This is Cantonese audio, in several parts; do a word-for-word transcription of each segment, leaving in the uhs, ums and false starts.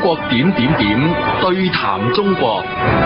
國點點點，對談中國。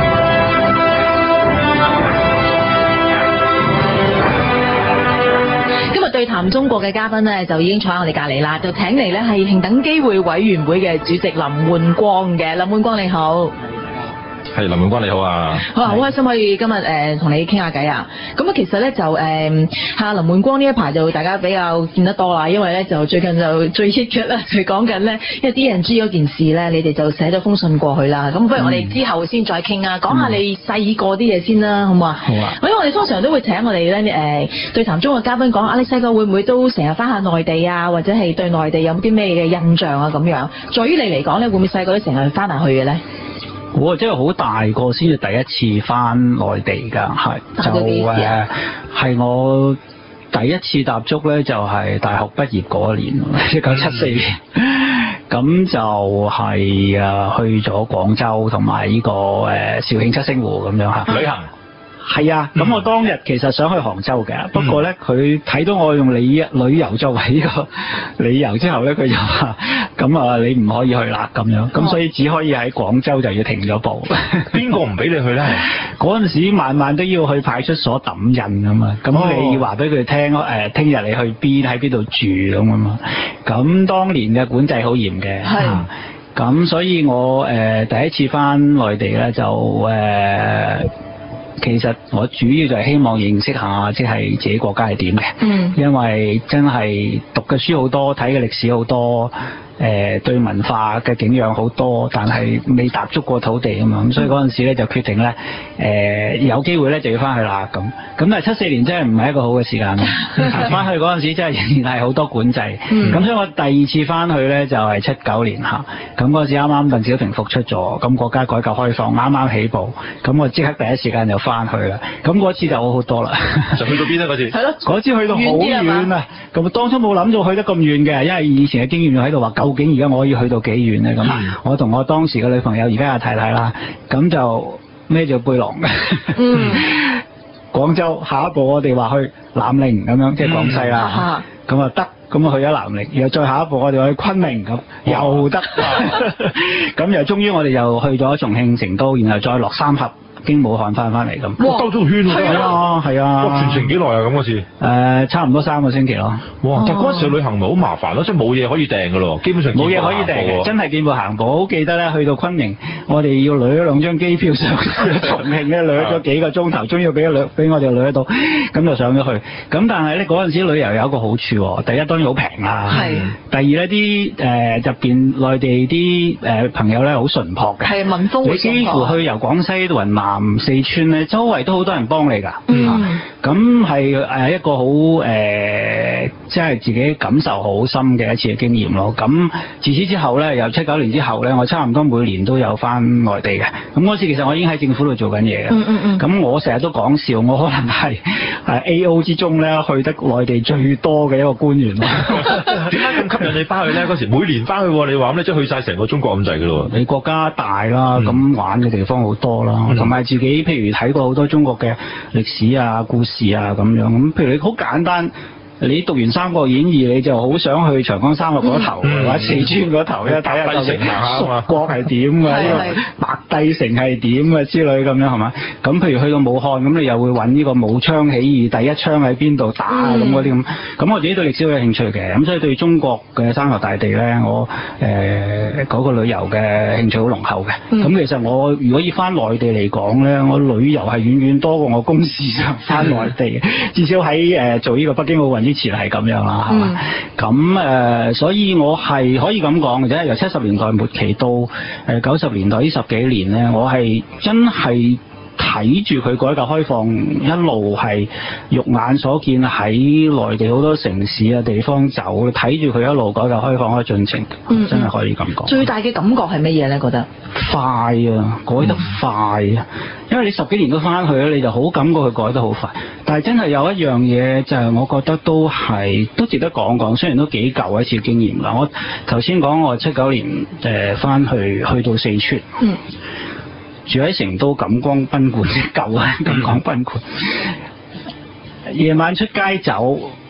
今日對談中國嘅嘉賓咧就已經坐喺我哋隔離啦，就請嚟咧係平等機會委員會嘅主席林煥光嘅。林煥光你好。 係林煥光你好啊！ 好啊，好開心可以今日誒同你傾下偈啊！咁啊，其實咧就誒下林煥光呢一排就大家比較見得多啦，因為咧就最近就最 hit 嘅啦，就講緊咧，因為 D and G 嗰件事咧，你哋就寫咗封信過去啦。咁不如我哋之後先再傾啊，講、嗯、下你細個啲嘢先啦，好唔好啊？好啊！因為我哋通常都會請我哋咧誒對談中嘅嘉賓講啊，你細個會唔會都成日翻下內地啊，或者係對內地有啲咩嘅印象啊咁樣？在於你嚟講咧，會唔會細個都成日翻下去嘅咧？ 我真係好大個先至第一次翻內地㗎，係就誒係我第一次踏足咧，就係大學畢業嗰一年，一九七四年。咁就係誒去咗廣州同埋呢個誒肇慶七星湖咁樣嚇旅行。係啊，咁我當日其實想去杭州嘅，嗯、不過咧佢睇到我用旅旅遊作為呢個理由之後咧，佢就話：咁啊，你唔可以去啦咁樣，咁、哦、所以只可以喺廣州就要停咗步。 邊個唔俾你去咧？ 嗰陣時晚晚都要去派出所抌印啊嘛，咁你要話俾佢聽誒，聽日你去邊喺邊度住咁啊嘛，咁當年嘅管制好嚴嘅。係。咁所以我誒、呃、第一次翻內地咧就誒。呃其實我主要就係希望認識下，即係自己國家係點嘅。嗯。因為真係讀嘅書好多，睇嘅歷史好多，誒、呃、對文化嘅景仰好多，但係未踏足過土地啊嘛，咁所以嗰陣時咧就決定咧，誒、呃、有機會咧就要翻去啦咁。咁但係七四年真係唔係一個好嘅時間。翻去嗰陣時真係仍然係好多管制。嗯。咁所以我第二次翻去咧就係七九年嚇，咁嗰陣時啱啱鄧小平復出咗，咁國家改革開放啱啱起步，咁我即刻第一時間就翻去啦。咁嗰次就好好多啦。 就去到邊咧嗰次？係咯。嗰次去到好遠啊！咁當初冇諗到去得咁遠嘅，因為以前嘅經驗就喺度話，究竟而家我可以去到幾遠咧？咁、嗯、我同我當時嘅女朋友，而家嘅太太啦，咁就孭住背囊。嗯。廣州下一步我哋話去南寧咁樣，即係廣西啦。咁啊得，咁啊去咗南寧，然後再下一步我哋去昆明咁，又得。咁又終於我哋又去咗重慶、成都，然後再落三峽。經武漢翻翻嚟咁， 兜咗個圈喎，係啊，係啊，全程幾耐啊？咁嗰次？誒、 呃，差唔多三個星期咯。 哇！但嗰陣時旅行咪好麻煩咯，即係冇嘢可以訂㗎咯，基本上冇嘢可以訂嘅，真係見步行步。我好記得咧，去到昆明，我哋要攞咗兩張機票上重慶咧，攞咗幾個鐘頭，終於俾咗兩俾我哋攞得到，咁就上咗去。咁但係咧嗰陣時旅遊有一個好處喎，第一當然好平啦，係。第二咧啲誒入邊內地啲誒朋友咧好淳樸嘅，係民風。你幾乎去由廣西到雲南。四川咧，周圍都好多人幫你㗎。嗯。咁係誒一個好誒，即、呃、係自己感受好深嘅一次嘅經驗咯。咁自此之後咧，由七九年之後咧，我差唔多每年都有翻內地嘅。咁嗰次其實我已經喺政府度做緊嘢嘅。嗯嗯嗯。咁我成日都講笑，我可能係誒 A O 之中咧去得內地最多嘅一個官員咯。 點解咁吸引你翻去咧？嗰時每年翻去，你話咁你即係去晒成個中國咁滯㗎咯？ 你國家大啦，咁、嗯、玩嘅地方好多啦，同、嗯、埋自己譬如睇過好多中國嘅歷史啊、故事啊咁樣。咁譬如你好簡單。你讀完《三國演義》，你就好想去長江三峽嗰頭，嗯、或者四川嗰頭咧睇下究竟蜀國係點嘅，呢個白帝城係點嘅之類咁樣係嘛？咁譬如去到武漢，咁你又會揾呢個武昌起義第一槍喺邊度打咁嗰啲咁。咁我自己對歷史好有興趣嘅，咁所以對中國嘅三峽大地咧，我誒嗰、呃嗰個旅遊嘅興趣好濃厚嘅。咁、嗯、其實我如果要翻內地嚟講咧，我旅遊係遠遠多過我公事上翻內地嘅，至少喺誒、呃、做呢個北京奧運之前係咁樣啦，係嘛？咁誒、呃，所以我係可以咁講嘅啫。由七十年代末期到誒九十年代呢十幾年咧，我係真係睇住佢改革開放一路係肉眼所見喺內地好多城市啊地方走，睇住佢一路改革開放嘅進程，嗯、真係可以咁講。 最大嘅感覺係乜嘢咧？覺得快啊，改得快啊！因為你十幾年都翻去咧，你就好感覺佢改得好快。但係真係有一樣嘢就係我覺得都係都值得講講，雖然都幾舊一次經驗啦。我頭先講我七九年誒翻去去到四川，嗯、住喺成都錦江賓館，舊啊錦江賓館，夜晚出街走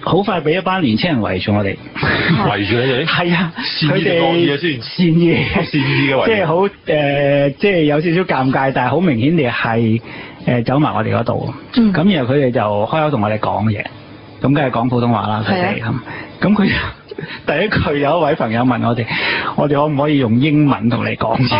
好快俾一班年青人圍住我哋， 圍住你哋。 係啊， 善意定惡意啊先？ 善意， 善意嘅圍。 即係好誒，即係有少少尷尬，但係好明顯地係誒走埋我哋嗰度。咁、嗯、然後佢哋就開口同我哋講嘢，咁梗係講普通話啦，佢哋咁。咁佢第一句有一位朋友問我哋，我哋可唔可以用英文同你講嘢？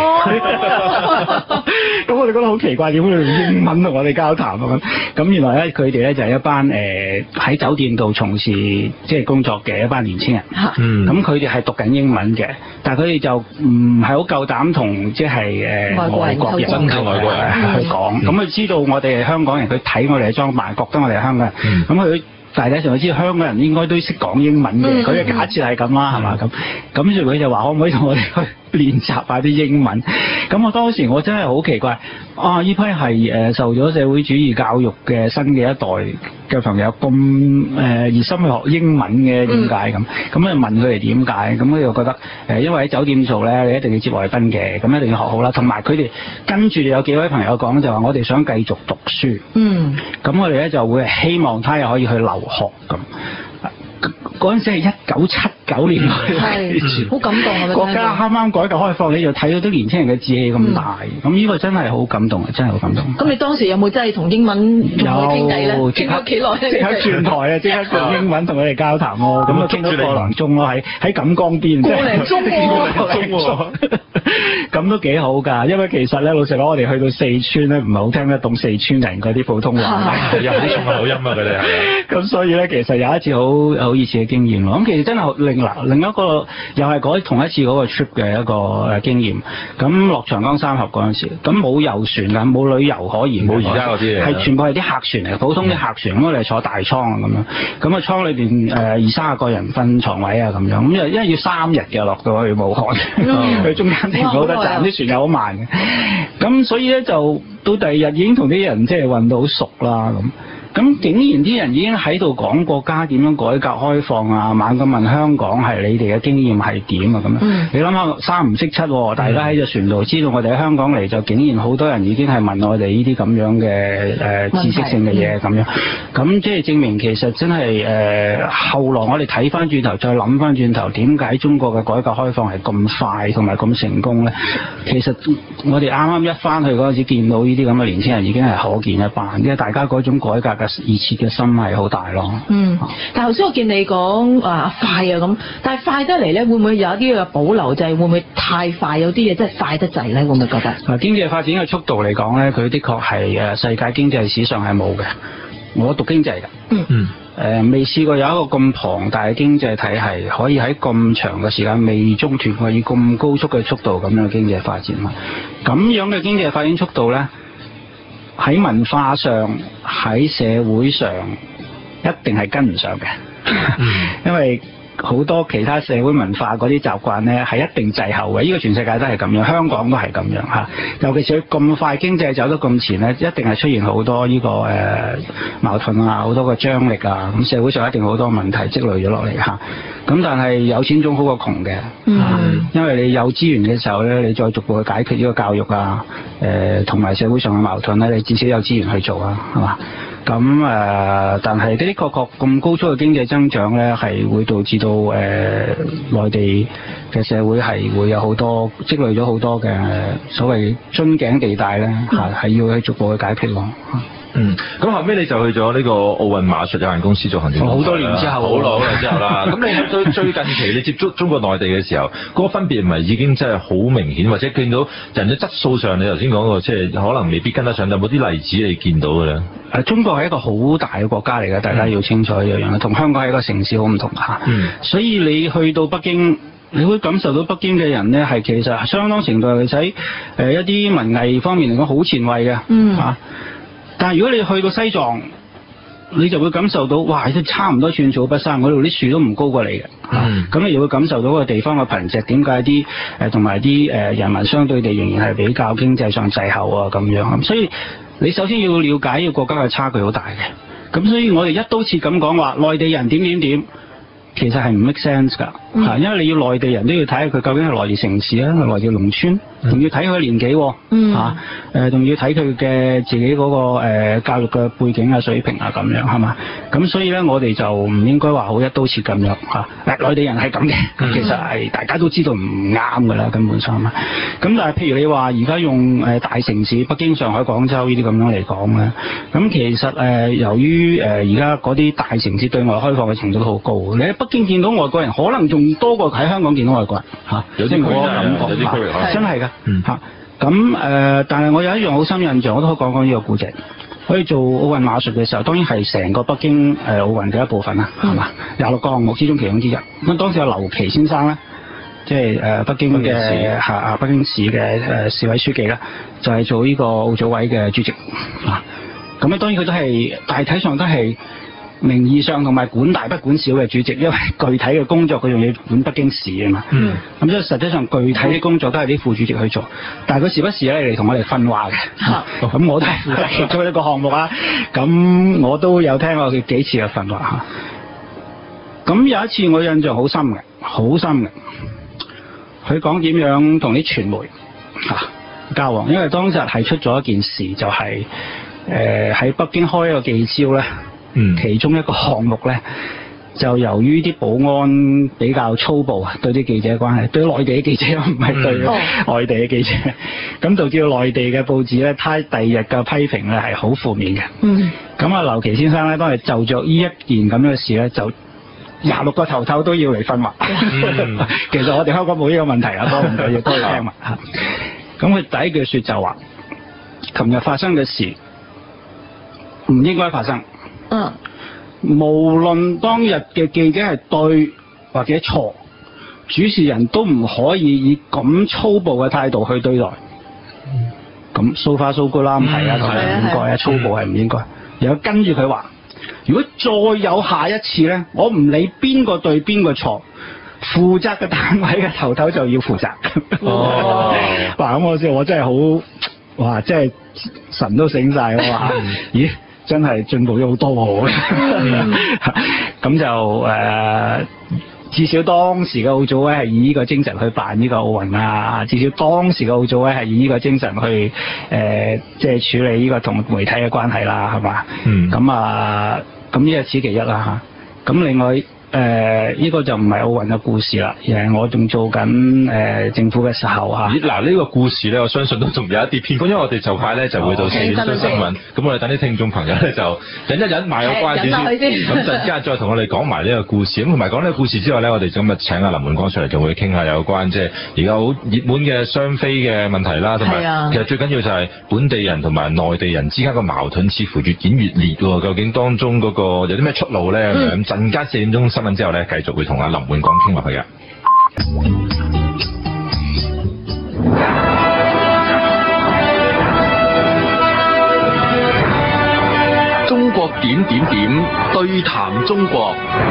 咁我哋覺得好奇怪，點解你用英文同我哋交談啊？咁咁原來咧，佢哋咧就係一班誒喺酒店度從事即係工作嘅一班年青人。嗯。咁佢哋係讀緊英文嘅，但係佢哋就唔係好夠膽同即係誒外國人、真正外國人去講。咁佢知道我哋係香港人，佢睇我哋嘅裝扮，覺得我哋係香港人。咁佢。大體上我知道香港人應該都識講英文嘅，佢嘅、嗯、假設係咁啦，係嘛咁，咁所以佢就話可唔可以同我哋去練習下啲英文？咁我當時我真係好奇怪，啊！呢批係誒受咗社會主義教育嘅新嘅一代嘅朋友咁誒熱心去學英文嘅，點解咁？咁就問佢哋點解？咁佢就覺得誒，因為喺酒店做咧，你一定要接來賓嘅，咁一定要學好啦。同埋佢哋跟住有幾位朋友講就話，我哋想繼續讀書。嗯。咁我哋咧就會希望他又可以去留學咁。嗰陣時係一九七九年， 係好感動啊！ 國家啱啱改革開放，你就睇到啲年輕人嘅志氣咁大，咁呢、嗯、個真係好感動啊！真係好感動。咁你當時有冇真係同英文同佢傾偈咧？傾咗幾耐？即刻轉台啊！即刻用英文同佢哋交談咯。咁啊傾咗個零鐘咯，喺喺錦江邊。個零鐘喎，個零鐘。咁都幾好㗎，因為其實咧老實講，我哋去到四川咧，唔係好聽得懂四川人嗰啲普通話， 有啲重口音啊佢哋係。 咁所以咧，其實有一次好好意思嘅經驗咯。咁其實真係另嗱另一個又係嗰同一次嗰個 trip 嘅一個誒經驗。咁落長江三峽嗰陣時，咁冇遊船㗎，冇旅遊可言， 冇而家嗰啲嘢，係全部係啲客船嚟，普通啲客船。咁、嗯、我哋坐大倉啊咁樣，咁啊倉裏邊誒二三十個人分床位啊咁樣。咁因為因為要三日嘅落到去武漢，去、嗯、中間停好多站，啲船又好慢嘅。咁所以咧就到第二日已經同啲人即係混到好熟啦咁。咁竟然啲人已經喺度講國家點樣改革開放啊，猛咁問香港係你哋嘅經驗係點啊咁樣。嗯、你諗下三唔識七、哦，大家喺隻船度知道我哋喺香港嚟，就竟然好多人已經係問我哋呢啲咁樣嘅誒、呃、知識性嘅嘢咁樣。咁即係證明其實真係誒、呃、後來我哋睇翻轉頭，再諗翻轉頭，點解中國嘅改革開放係咁快同埋咁成功咧？其實我哋啱啱一翻去嗰陣時見到呢啲咁嘅年輕人已經係可見一斑，因為大家嗰種改革嘅熱切嘅心係好大咯。嗯， 但係頭先我見你講啊快啊咁，但係快得嚟咧，會唔會有一啲嘅保留？就係會唔會太快？有啲嘢真係快得滯咧，會唔會覺得？ 啊，經濟發展嘅速度嚟講咧，佢的確係誒世界經濟史上係冇嘅。我讀經濟㗎。嗯嗯。誒，未試過有一個咁龐大嘅經濟體系可以喺咁長嘅時間未中斷過以咁高速嘅速度咁樣經濟發展嘛？咁樣嘅經濟發展速度咧？喺文化上，喺社會上，一定係跟唔上嘅，因為好多其他社會文化嗰啲習慣咧係一定滯後嘅。呢個全世界都係咁樣，香港都係咁樣嚇。尤其是佢咁快經濟走得咁前咧，一定係出現好多呢個誒矛盾啊，好多個張力啊，咁社會上一定好多問題積累咗落嚟嚇。咁但係有錢總好過窮嘅，嗯、因為你有資源嘅時候咧，你再逐步去解決呢個教育啊，誒同埋社會上嘅矛盾咧，你至少有資源去做啊，係嘛？咁誒、呃，但係的的確確咁高速嘅經濟增長咧，係會導致到誒、呃、內地嘅社會係會有好多積累咗好多嘅所謂樽頸地帶咧，係係、嗯、要去逐步去解決咯。 嗯，咁後尾你就去咗呢個奧運馬術有限公司做行政。 好多年之後， 好耐好耐之後啦。咁你去到最近期你接觸中國內地嘅時候，嗰個分別唔係已經真係好明顯，或者見到人嘅質素上，你頭先講過，即係可能未必跟得上，有冇啲例子你見到嘅咧？誒，中國係一個好大嘅國家嚟嘅，大家要清楚一樣嘢，同香港係一個城市好唔同嚇。嗯。所以你去到北京，你會感受到北京嘅人咧係其實相當程度係喺誒一啲文藝方面嚟講好前衛嘅。嗯。嚇。但係如果你去到西藏，你就會感受到，哇！都差唔多寸草不生，嗰度啲樹都唔高過你嘅。嗯。咁、啊、你就會感受到個地方嘅貧瘠，點解啲誒同埋啲誒人民相對地仍然係比較經濟上滯後啊咁樣。咁所以你首先要了解呢個國家嘅差距好大嘅。咁所以我哋一刀切咁講話，內地人點點點，其實係唔 make sense 㗎。嗯、因為你要內地人都要睇下佢究竟係來自城市啊，係來自農村。 仲要睇佢年紀喎， 嗯嚇誒，仲要睇佢嘅自己嗰個誒教育嘅背景啊、水平啊咁樣係嘛？咁所以咧，我哋就唔應該話好一刀切咁樣嚇。誒，內地人係咁嘅，咁其實係大家都知道唔啱㗎啦，根本上啊。咁但係譬如你話而家用誒大城市北京、上海、廣州呢啲咁樣嚟講咧，咁其實誒由於誒而家嗰啲大城市對外開放嘅程度都好高，你喺北京見到外國人，可能仲多過喺香港見到外國人嚇。 有啲區我感覺有啲區域可能真係㗎。 嗯嚇咁誒，但係我有一樣好深印象，我都可以講講呢個故仔。可以做奧運馬術嘅時候，當然係成個北京誒奧運嘅一部分啦，係嘛？廿六個項目之中其中之一。咁當時有劉琦先生咧，即係誒北京嘅嚇啊北京市嘅誒市委書記啦，就係做呢個奧組委嘅主席啊。咁咧當然佢都係大體上都係名義上同埋管大不管小嘅主席，因為具體嘅工作佢仲要管北京市啊嘛。嗯。咁所以實際上具體啲工作都係啲副主席去做，但係佢時不時咧嚟同我哋訓話嘅。咁我都係負責其中一個項目啊。咁我都有聽過佢幾次嘅訓話嚇。咁有一次我印象好深嘅，好深嘅。佢講點樣同啲傳媒嚇交往，因為當時係出咗一件事，就係誒喺北京開一個記招咧。嗯，其中一個項目咧，就由於啲保安比較粗暴啊，對啲記者關係，對內地嘅記者唔係對外地嘅記者，咁導致內地嘅報紙咧，他第二日嘅批評咧係好負面嘅。嗯，咁啊，劉琦先生咧，當係就着呢一件咁樣嘅事咧，就廿六個頭頭都要嚟訓話。嗯、其實我哋香港冇呢個問題啊，多唔多要多聽嘛嚇。咁佢第一句説就話：琴日發生嘅事唔應該發生。嗯，無論當日嘅記者係對或者錯，主持人都唔可以以咁粗暴嘅態度去對待。咁 so far so good 啦，唔係啊，同埋唔應該啊，粗暴係唔應該。然後跟住佢話：如果再有下一次咧，我唔理邊個對邊個錯，負責嘅單位嘅頭頭就要負責。哦，嗱咁我知我真係好，哇！真係神都醒晒啊嘛！咦？真係進步咗好多喎！咁就誒、呃，至少當時嘅奧組委係以呢個精神去辦呢個奧運啊！至少當時嘅奧組委係以呢個精神去誒，即、呃、係、就是、處理呢個同媒體嘅關係啦，係嘛？嗯。咁啊，咁呢個此其一啦嚇。咁另外。誒、呃，呢、這個就唔係奧運嘅故事啦，而係我仲做緊誒、呃、政府嘅時候嚇。 嗱，呢個故事咧，我相信都仲有一啲片段，因為我哋就快咧就會到四點新聞，咁、okay, 我哋等啲聽眾朋友咧就忍一忍，賣個關子先，咁陣間再同我哋講埋呢個故事。咁同埋講呢個故事之外咧，我哋今日請阿林煥光上嚟，仲會傾下有關即係而家好熱門嘅雙非嘅問題啦，同埋、啊、其實最緊要就係本地人同埋內地人之間個矛盾似乎越演越烈喎。究竟當中嗰個有啲咩出路咧？咁陣間四點鐘新聞之後咧，繼續會同阿林煥光傾落去嘅。 中國點點點對談中國。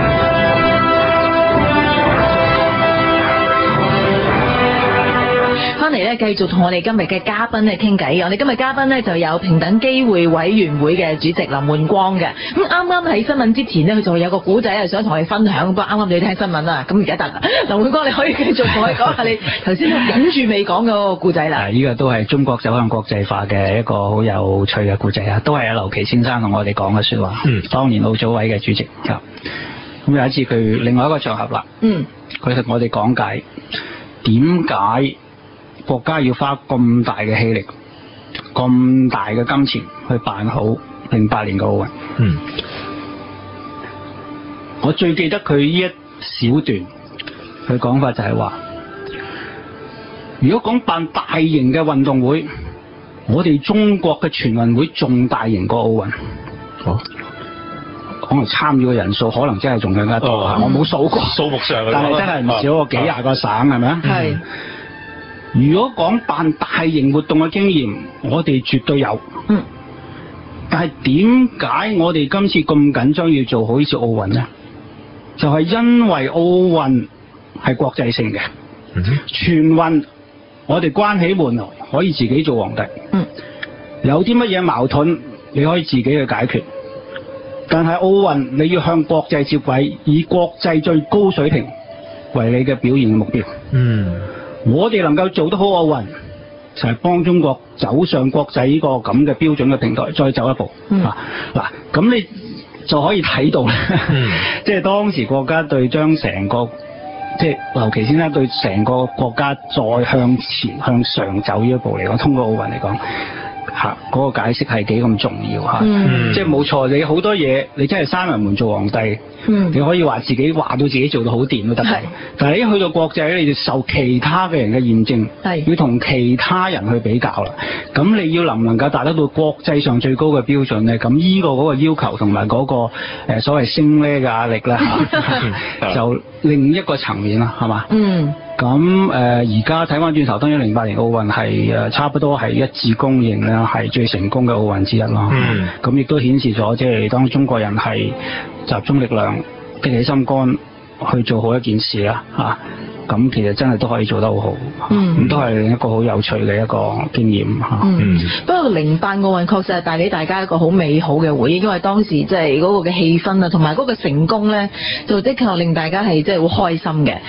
翻嚟咧，繼續同我哋今日嘅嘉賓咧傾偈。我哋今日嘉賓咧就有平等機會委員會嘅主席林煥光嘅。咁啱啱喺新聞之前咧，佢就有個古仔係想同我哋分享。不過啱啱你要聽新聞啦，咁而家得啦。林煥光，你可以繼續同我哋講下你頭先忍住未講嗰個故仔啦。 啊，呢個都係中國走向國際化嘅一個好有趣嘅故仔啊，都係阿劉琦先生同我哋講嘅説話。嗯。當年奧組委嘅主席啊。咁有一次佢另外一個場合啦。嗯。佢同我哋講解點解國家要花咁大嘅氣力、咁大嘅金錢去辦好零八年嘅奧運。嗯，我最記得佢呢一小段，佢講法就係話：如果講辦大型嘅運動會，我哋中國嘅全運會仲大型過奧運。哦，可能參與嘅人數可能真係仲更加多。哦、我冇數過數目上，但係真係唔少過幾廿個省，係咪啊？係。嗯，如果講辦大型活動嘅經驗，我哋絕對有。嗯。但係點解我哋今次咁緊張要做好呢次奧運呢？就係因為奧運係國際性嘅。嗯。全運我哋關起門來可以自己做皇帝。嗯。有啲乜嘢矛盾你可以自己去解決，但係奧運你要向國際接軌，以國際最高水平為你嘅表現嘅目標。嗯。我哋能夠做得好奧運， 就係、是、幫中國走上國際呢個咁嘅標準嘅平台，再走一步。 嗯、 啊嗱，咁你就可以睇到咧， 嗯、 即係當時國家隊將成個即係劉琦先生對成個國家再向前向上走呢一步嚟講，通過奧運嚟講。嚇，嗰、那個解釋係幾咁重要嚇， 嗯、 即係冇錯，你好多嘢，你真係閂埋門做皇帝， 嗯、 你可以話自己話到自己做到好掂都得， 係但係一去到國際咧，你就受其他嘅人嘅驗證， 係要同其他人去比較啦。咁你要能唔能夠達得到國際上最高嘅標準咧？咁依個嗰個要求同埋嗰個、呃、所謂升呢嘅壓力咧嚇，就另一個層面啦，係嘛？ 嗯。 咁誒而家睇翻轉頭，當然零八年奧運係誒差不多係一致公認啦，係最成功嘅奧運之一咯。咁亦、嗯、都顯示咗，即係當中國人係集中力量、激起心肝去做好一件事啦，嚇、啊。咁其實真係都可以做得好好，咁、嗯、都係另一個好有趣嘅一個經驗嚇。 嗯，不過零八奧運確實係帶俾大家一個好美好嘅回憶，因為當時即係嗰個嘅氣氛啊，同埋嗰個成功咧，就的確令大家係即係好開心嘅。